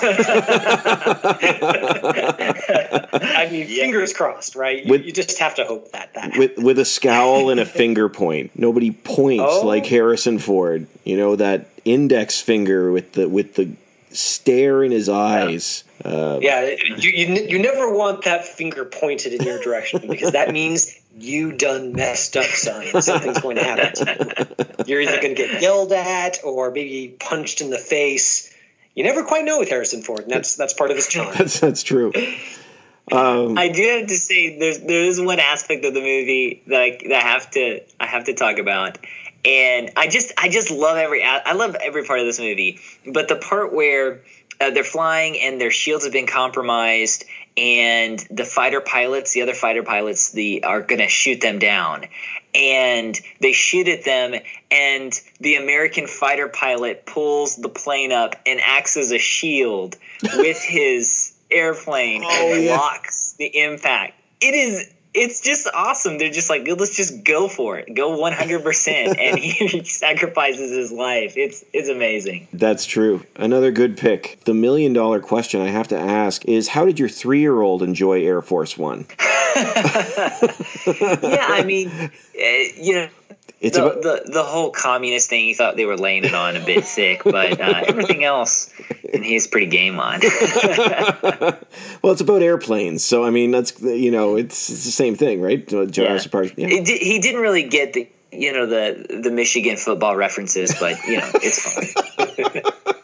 I mean, yeah. Fingers crossed, right? You, with, you just have to hope that that with with a scowl and a finger point. Nobody points oh. like Harrison Ford. You know, that index finger with the with the stare in his eyes. Uh, yeah, you, you you never want that finger pointed in your direction, because that means you done messed up, son. Something's going to happen to you. You're either going to get yelled at or maybe punched in the face. You never quite know with Harrison Ford, and that's that's part of his charm. that's that's true. Um, I do have to say, there's there is one aspect of the movie that I, that I have to I have to talk about. And I just I just love every I love every part of this movie, but the part where uh, they're flying and their shields have been compromised, and the fighter pilots, the other fighter pilots, the are going to shoot them down, and they shoot at them, and the American fighter pilot pulls the plane up and acts as a shield with his airplane oh, and yeah. blocks the impact. It is. it's just awesome. They're just like, let's just go for it. Go one hundred percent. And he sacrifices his life. It's it's amazing. That's true. Another good pick. The million dollar question I have to ask is, how did your three-year-old enjoy Air Force One? Yeah, I mean, uh, you know, It's the, about- the the whole communist thing, he thought they were laying it on a bit thick, but uh, everything else, and he's pretty game on. Well, it's about airplanes, so I mean, that's, you know, it's, it's the same thing, right? Jurassic Park. Yeah. It di- he didn't really get the you know the the Michigan football references, but you know, it's fine.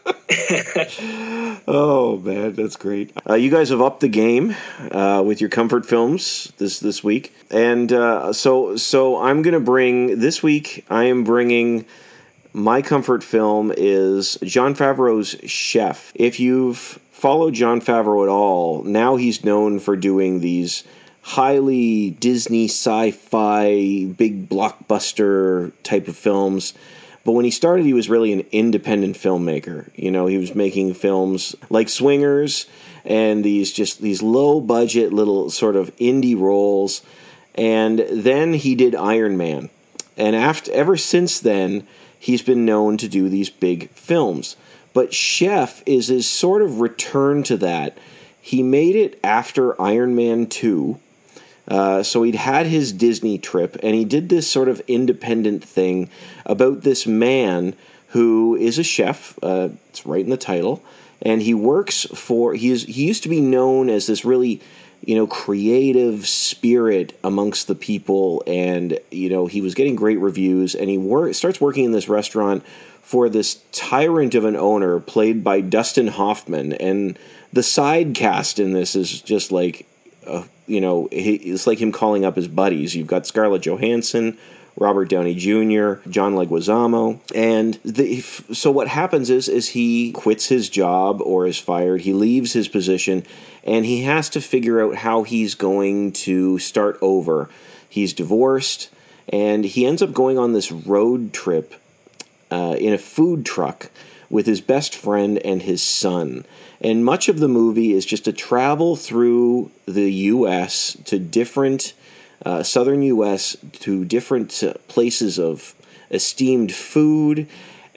Oh man, that's great. Uh, you guys have upped the game uh, with your comfort films this this week, and uh, so so I'm gonna bring this week. I am bringing my comfort film is Jon Favreau's Chef. If you've followed Jon Favreau at all, now he's known for doing these highly Disney sci-fi, big blockbuster type of films. But when he started, he was really an independent filmmaker. You know, he was making films like Swingers and these just these low-budget little sort of indie roles. And then he did Iron Man. And after ever since then, he's been known to do these big films. But Chef is his sort of return to that. He made it after Iron Man two. Uh, so he'd had his Disney trip, and he did this sort of independent thing about this man who is a chef. Uh, it's right in the title, and he works for. He is. He used to be known as this really, you know, creative spirit amongst the people, and you know he was getting great reviews. And he wor- starts working in this restaurant for this tyrant of an owner played by Dustin Hoffman, and the side cast in this is just like. Uh, you know, he, it's like him calling up his buddies. You've got Scarlett Johansson, Robert Downey Junior, John Leguizamo, and the, so what happens is is he quits his job or is fired. He leaves his position, and he has to figure out how he's going to start over. He's divorced, and he ends up going on this road trip uh, in a food truck with his best friend and his son. And much of the movie is just a travel through the U S to different, uh, southern U S to different uh, places of esteemed food.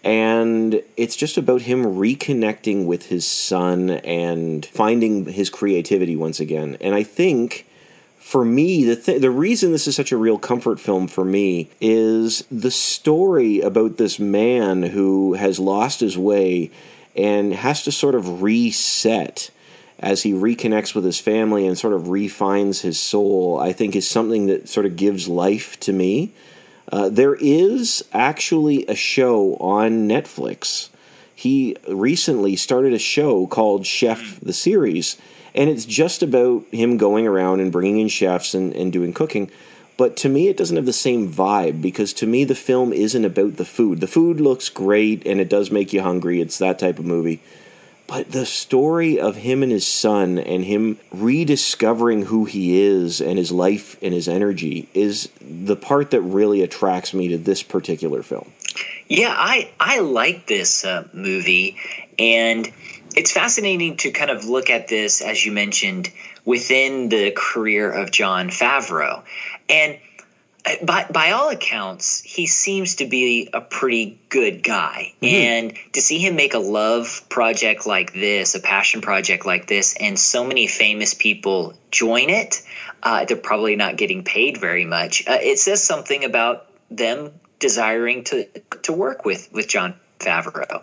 And it's just about him reconnecting with his son and finding his creativity once again. And I think, for me, the th- the reason this is such a real comfort film for me is the story about this man who has lost his way and has to sort of reset as he reconnects with his family and sort of refines his soul, I think is something that sort of gives life to me. Uh, there is actually a show on Netflix. He recently started a show called Chef the Series, and it's just about him going around and bringing in chefs and, and doing cooking. But to me, it doesn't have the same vibe, because to me, the film isn't about the food. The food looks great, and it does make you hungry. It's that type of movie. But the story of him and his son and him rediscovering who he is and his life and his energy is the part that really attracts me to this particular film. Yeah, I, I like this uh, movie, and it's fascinating to kind of look at this, as you mentioned, within the career of Jon Favreau. And by by all accounts, he seems to be a pretty good guy. Mm-hmm. And to see him make a love project like this, a passion project like this, and so many famous people join it, uh, they're probably not getting paid very much. Uh, it says something about them desiring to to work with, with Jon Favreau.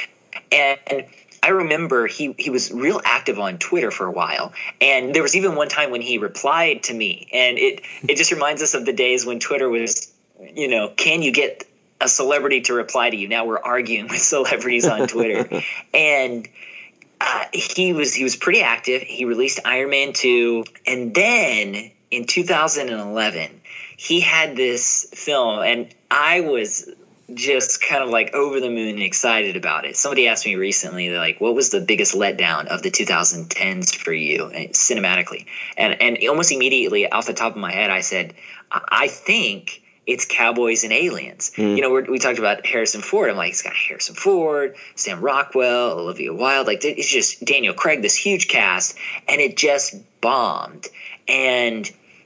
And I remember he, he was real active on Twitter for a while, and there was even one time when he replied to me, and it, it just reminds us of the days when Twitter was, you know, can you get a celebrity to reply to you? Now we're arguing with celebrities on Twitter. And uh, he was he was pretty active. He released Iron Man two, and then in two thousand eleven, he had this film, and I was just kind of like over the moon and excited about it. Somebody asked me recently, they're like, what was the biggest letdown of the two thousand tens for you cinematically? And and almost immediately off the top of my head, I said, I think it's Cowboys and Aliens. Mm. You know, we're, we talked about Harrison Ford. I'm like, it's got Harrison Ford, Sam Rockwell, Olivia Wilde. Like, it's just Daniel Craig, this huge cast, and it just bombed. And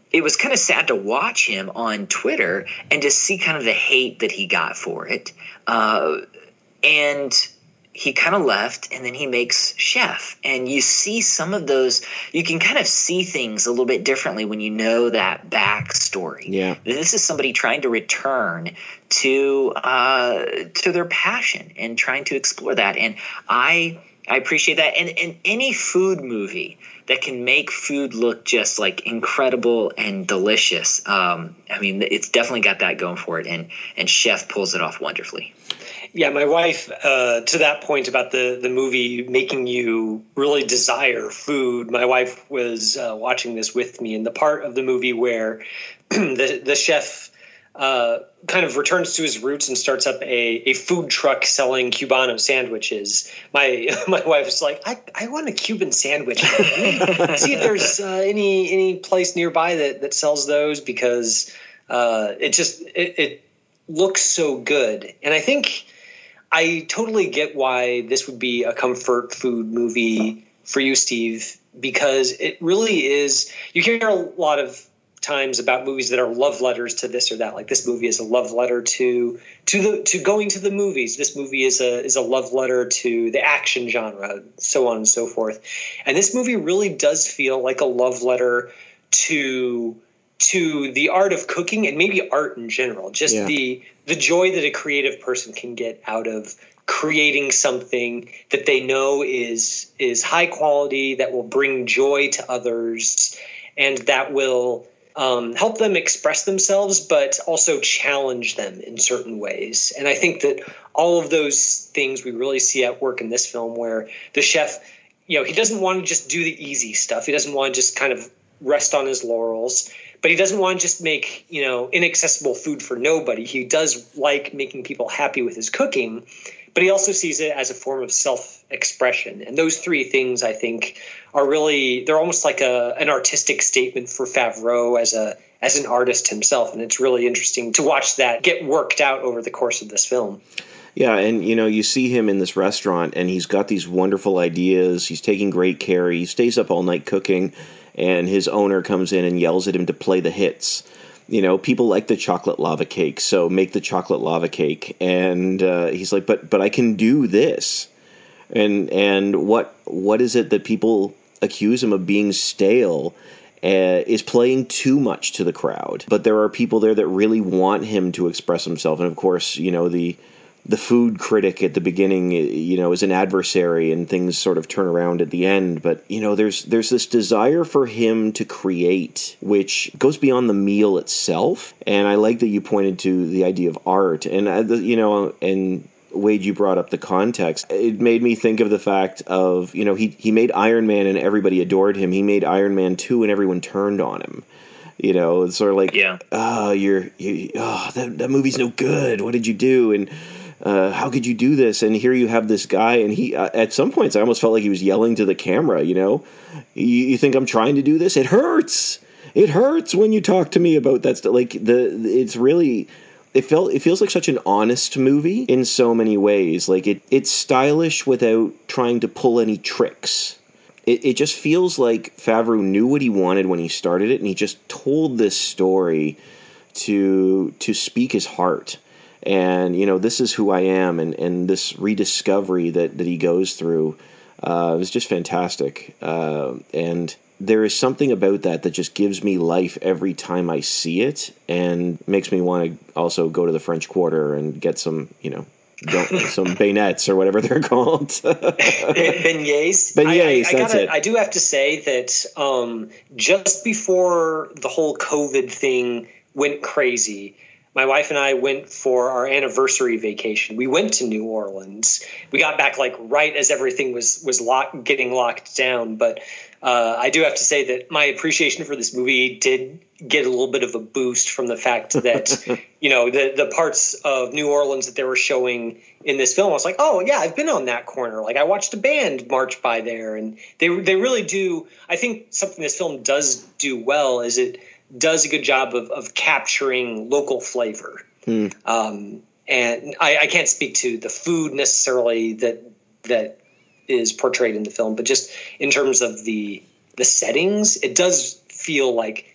it was kind of sad to watch him on Twitter and to see kind of the hate that he got for it. Uh, and he kind of left, and then he makes Chef. And you see some of those, you can kind of see things a little bit differently when you know that backstory. Yeah. This is somebody trying to return to uh, to their passion and trying to explore that. And I I appreciate that. And, and any food movie that can make food look just like incredible and delicious, um, I mean, it's definitely got that going for it. And, and Chef pulls it off wonderfully. Yeah, my wife, uh, to that point about the, the movie making you really desire food, my wife was uh, watching this with me, and the part of the movie where the, the chef uh, kind of returns to his roots and starts up a, a food truck selling Cubano sandwiches, my my wife was like, I, I want a Cuban sandwich. See if there's uh, any any place nearby that, that sells those, because uh, it just it, it looks so good. And I think I totally get why this would be a comfort food movie for you, Steve, because it really is. You hear a lot of times about movies that are love letters to this or that. Like, this movie is a love letter to to the to going to the movies. This movie is a is a love letter to the action genre, so on and so forth. And this movie really does feel like a love letter to to the art of cooking, and maybe art in general. Just yeah. the the joy that a creative person can get out of creating something that they know is is high quality, that will bring joy to others, and that will um, help them express themselves, but also challenge them in certain ways. And I think that all of those things we really see at work in this film, where the chef, you know, he doesn't want to just do the easy stuff. He doesn't want to just kind of rest on his laurels, but he doesn't want to just make, you know, inaccessible food for nobody. He does like making people happy with his cooking, but he also sees it as a form of self-expression. And those three things, I think, are really, they're almost like a an artistic statement for Favreau as a as an artist himself. And it's really interesting to watch that get worked out over the course of this film. Yeah, and, you know, you see him in this restaurant, and he's got these wonderful ideas. He's taking great care. He stays up all night cooking, and his owner comes in and yells at him to play the hits. You know, people like the chocolate lava cake, so make the chocolate lava cake. And uh, he's like, but but I can do this. And and what what is it that people accuse him of being stale? Uh, is playing too much to the crowd. But there are people there that really want him to express himself. And of course, you know, the the food critic at the beginning, you know, is an adversary, and things sort of turn around at the end. But, you know, there's there's this desire for him to create, which goes beyond the meal itself. And I like that you pointed to the idea of art. And, uh, the, you know, and Wade, you brought up the context. It made me think of the fact of, you know, he, he made Iron Man and everybody adored him. He made Iron Man two and everyone turned on him. You know, it's sort of like, yeah. oh, you're, you, oh, that, that movie's no good. What did you do? And Uh, how could you do this? And here you have this guy, and he, uh, at some points, I almost felt like he was yelling to the camera, you know? You, you think I'm trying to do this? It hurts! It hurts when you talk to me about that stuff. Like, the, it's really, it felt, it feels like such an honest movie in so many ways. Like, it, it's stylish without trying to pull any tricks. It, it just feels like Favreau knew what he wanted when he started it, and he just told this story to, to speak his heart. And, you know, this is who I am, and, and this rediscovery that, that he goes through uh, is just fantastic. Uh, and there is something about that that just gives me life every time I see it, and makes me want to also go to the French Quarter and get some, you know, some bayonets or whatever they're called. Beignets. Beignets, I, I, I that's gotta, it. I do have to say that um, just before the whole COVID thing went crazy, my wife and I went for our anniversary vacation. We went to New Orleans. We got back like right as everything was was lock, getting locked down. But uh, I do have to say that my appreciation for this movie did get a little bit of a boost from the fact that, you know, the the parts of New Orleans that they were showing in this film, I was like, oh yeah, I've been on that corner. Like, I watched a band march by there, and they they really do. I think something this film does do well is it does a good job of, of capturing local flavor. Hmm. Um, and I, I can't speak to the food necessarily that that is portrayed in the film, but just in terms of the the settings, it does feel like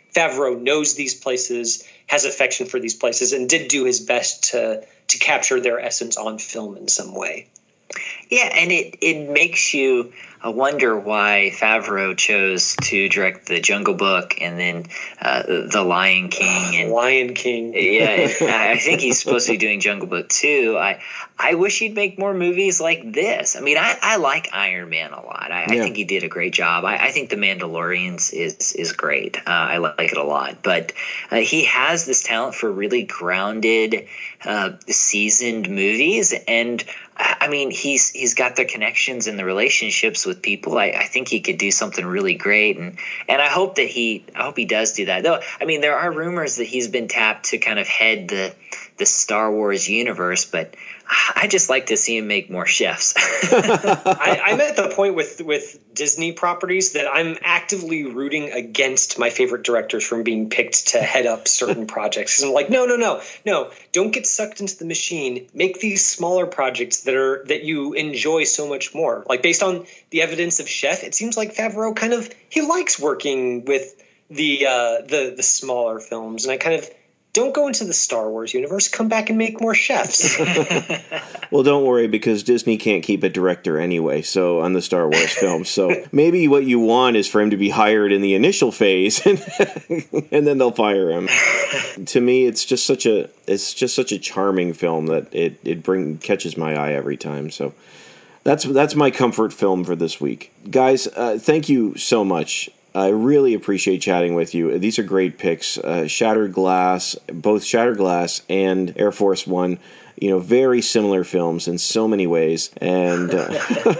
Favreau knows these places, has affection for these places, and did do his best to to capture their essence on film in some way. Yeah, and it, it makes you wonder why Favreau chose to direct The Jungle Book and then uh, The Lion King. And Lion King. Yeah, I think he's supposed to be doing Jungle Book too. I I wish he'd make more movies like this. I mean, I, I like Iron Man a lot. I, yeah. I think he did a great job. I, I think The Mandalorians is is great. Uh, I like it a lot. But uh, he has this talent for really grounded, uh, seasoned movies. And I mean, he's he's got the connections and the relationships with people. I, I think he could do something really great, and and I hope that he I hope he does do that. Though, I mean, there are rumors that he's been tapped to kind of head the the Star Wars universe, but I just like to see him make more chefs. I, I'm at the point with with Disney properties that I'm actively rooting against my favorite directors from being picked to head up certain projects. Because I'm like, no, no, no, no, don't get sucked into the machine. Make these smaller projects that are that you enjoy so much more. Like based on the evidence of Chef, it seems like Favreau kind of he likes working with the uh, the the smaller films, and I kind of. Don't go into the Star Wars universe. Come back and make more chefs. Well, don't worry, because Disney can't keep a director anyway, so on the Star Wars films. So maybe what you want is for him to be hired in the initial phase, and, and then they'll fire him. To me, it's just such a it's just such a charming film that it it bring catches my eye every time. So that's that's my comfort film for this week, guys. Uh, thank you so much. I really appreciate chatting with you. These are great picks. Uh, Shattered Glass, both Shattered Glass and Air Force One, you know, very similar films in so many ways. And uh,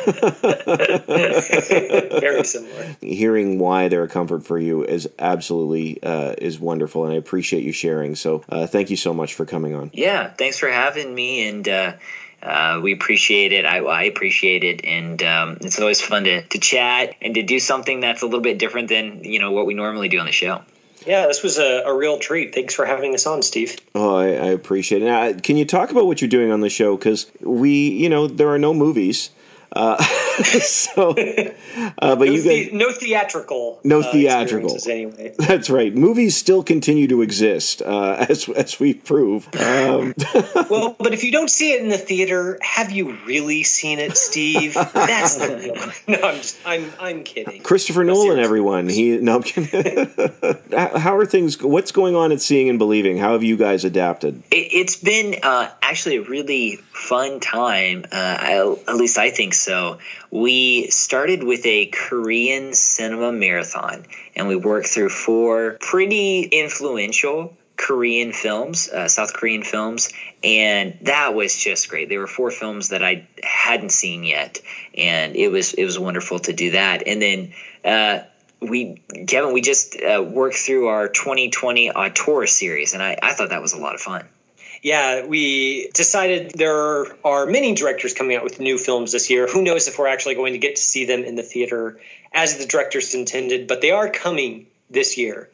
very similar. Hearing why they're a comfort for you is absolutely uh, is wonderful, and I appreciate you sharing. So uh, thank you so much for coming on. Yeah, thanks for having me, and uh, Uh, we appreciate it. I, I appreciate it. And um, it's always fun to, to chat and to do something that's a little bit different than, you know, what we normally do on the show. Yeah, this was a, a real treat. Thanks for having us on, Steve. Oh, I, I appreciate it. Now, can you talk about what you're doing on the show? Because we, you know, there are no movies. Uh, so, uh, but no you the, guys, no theatrical, no uh, theatrical. Anyway, that's right. Movies still continue to exist, uh, as as we prove. Um. Well, but if you don't see it in the theater, have you really seen it, Steve? That's the real. No, I'm just, I'm I'm kidding. Christopher no, Nolan, everyone. He no. I'm kidding. How are things? What's going on at Seeing and Believing? How have you guys adapted? It, it's been uh, actually a really fun time. Uh, I, at least I think so. We started with a Korean cinema marathon, and we worked through four pretty influential Korean films, uh, South Korean films, and that was just great. There were four films that I hadn't seen yet, and it was it was wonderful to do that. And then uh, we, Kevin, we just uh, worked through our twenty twenty Auteur series, and I, I thought that was a lot of fun. Yeah, we decided there are many directors coming out with new films this year. Who knows if we're actually going to get to see them in the theater as the directors intended, but they are coming this year.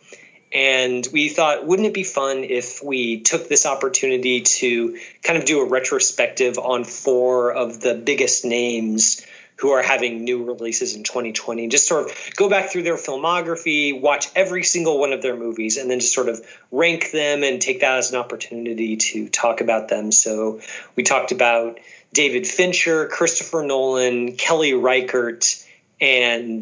And we thought, wouldn't it be fun if we took this opportunity to kind of do a retrospective on four of the biggest names who are having new releases in twenty twenty, just sort of go back through their filmography, watch every single one of their movies, and then just sort of rank them and take that as an opportunity to talk about them. So we talked about David Fincher, Christopher Nolan, Kelly Reichardt, and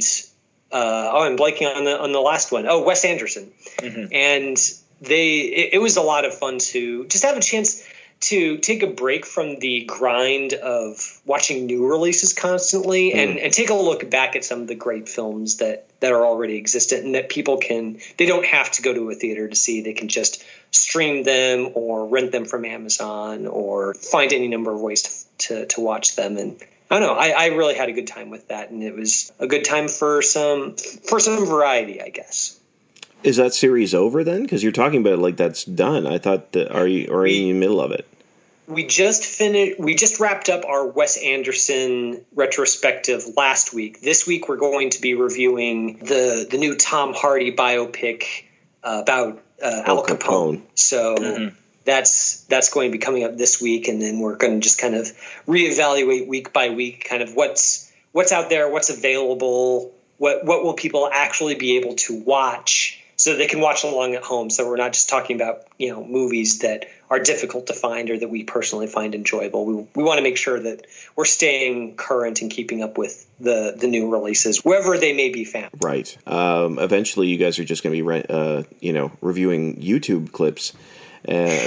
uh, oh, I'm blanking on the on the last one. Oh, Wes Anderson. Mm-hmm. And they it, it was a lot of fun to just have a chance to take a break from the grind of watching new releases constantly mm. and, and take a look back at some of the great films that, that are already existent and that people can, they don't have to go to a theater to see. They can just stream them or rent them from Amazon or find any number of ways to, to, to watch them. And I don't know, I, I really had a good time with that. And it was a good time for some, for some variety, I guess. Is that series over then? Because you're talking about it like that's done. I thought that are you are you in the middle of it? We just finished. We just wrapped up our Wes Anderson retrospective last week. This week we're going to be reviewing the the new Tom Hardy biopic uh, about uh, Al Capone. Capone. So mm-hmm. that's that's going to be coming up this week, and then we're going to just kind of reevaluate week by week, kind of what's what's out there, what's available, what what will people actually be able to watch so they can watch along at home. So we're not just talking about, you know, movies that are difficult to find or that we personally find enjoyable. We we want to make sure that we're staying current and keeping up with the, the new releases, wherever they may be found. Right. Um, eventually, you guys are just going to be, re- uh, you know, reviewing YouTube clips. Uh,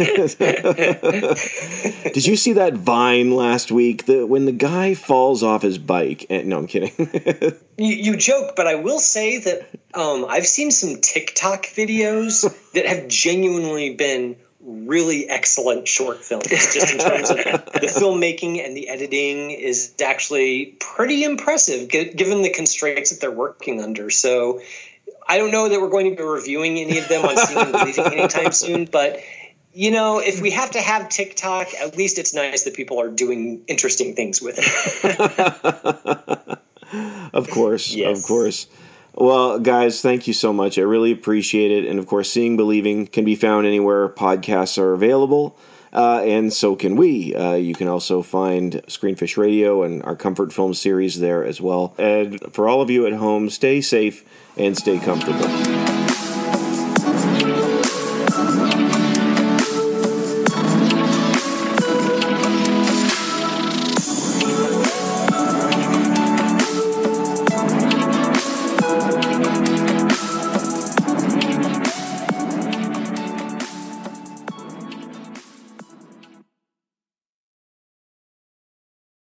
did you see that Vine last week? The when the guy falls off his bike? And, no, I'm kidding. you, you joke, but I will say that um, I've seen some TikTok videos that have genuinely been really excellent short films. Just in terms of the filmmaking and the editing is actually pretty impressive, g- given the constraints that they're working under. So I don't know that we're going to be reviewing any of them on Seeing and Believing anytime soon, but, you know, if we have to have TikTok, at least it's nice that people are doing interesting things with it. Of course, Yes. of course. Well, guys, thank you so much. I really appreciate it. And, of course, Seeing Believing can be found anywhere podcasts are available. Uh, and so can we. Uh, you can also find Screenfish Radio and our Comfort Film series there as well. And for all of you at home, stay safe and stay comfortable.